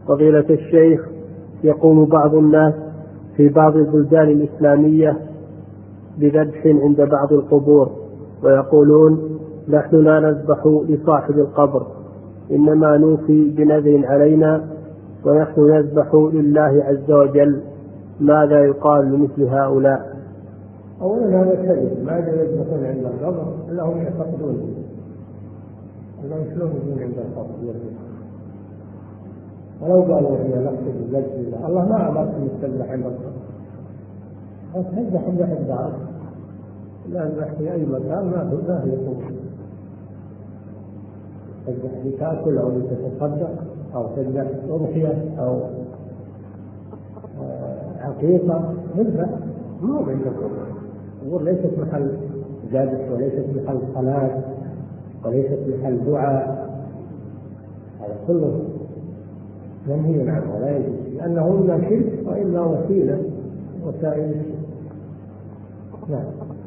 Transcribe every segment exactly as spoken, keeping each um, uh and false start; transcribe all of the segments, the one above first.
فضيلة الشيخ، يقوم بعض الناس في بعض البلدان الإسلامية بذبح عند بعض القبور، ويقولون: نحن لا نذبح لصاحب القبر، إنما نوفي بنذر علينا، ونحن نذبح لله عز وجل. ماذا يقال لمثل هؤلاء؟ أولا هذا كذب، ما يذبحون عند القبر إلا هم يعتقدون أنهم شلون يكون عند القبر. ولو قالوا هي نقصد الذبح، الله ما أمركم تذبح عند القبر، تذبح عند الدار، لا تذبح في أي مكان ما هو ما هي قوة. تذبح لتأكل أو لتتصدق أو تذبح أضحية أو عقيقة، تذبح مو عند القبر. القبور ليست محل ذبح، وليست محل صلاة، وليست محل دعاء. هذا كله منهي عنه ولا يجوز، لأنه إما شرك وإما وسيلة وسائل الشرك. نعم.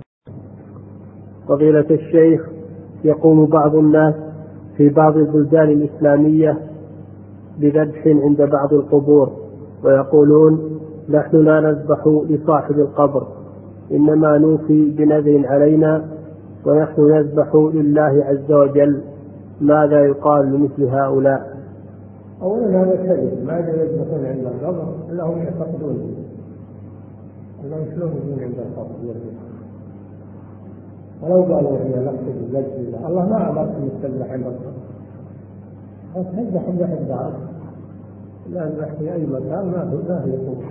فضيلة الشيخ، يقوم بعض الناس في بعض البلدان الإسلامية بذبح عند بعض القبور، ويقولون: نحن لا نذبح لصاحب القبر، إنما نوفي بنذر علينا، ونحن نذبح لله عز وجل. ماذا يقال لمثل هؤلاء؟ أولا هذا كذب، ما يذبحون عند القبر إلا هم يعتقدون أنهم شلون يكون عند القبر. ولو قالوا هي نقصد الذبح، الله ما أمركم تذبح عند القبر، تذبح عند الدار، لا تذبح في أي مكان ما هو ما هي قوة.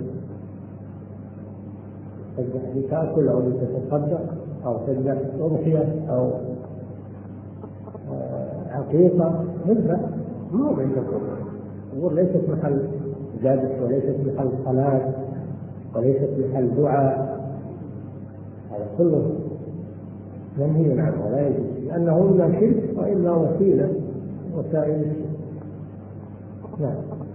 تذبح لتأكل أو لتتصدق أو تذبح أضحية أو عقيقة، تذبح مو عند القبور. القبور ليست محل ذبح، وليست محل صلاة، وليست محل دعاء. هذا كله منهي عنه ولا يجوز، لأنه إما شرك وإما وسيلة وسائل الشرك. نعم.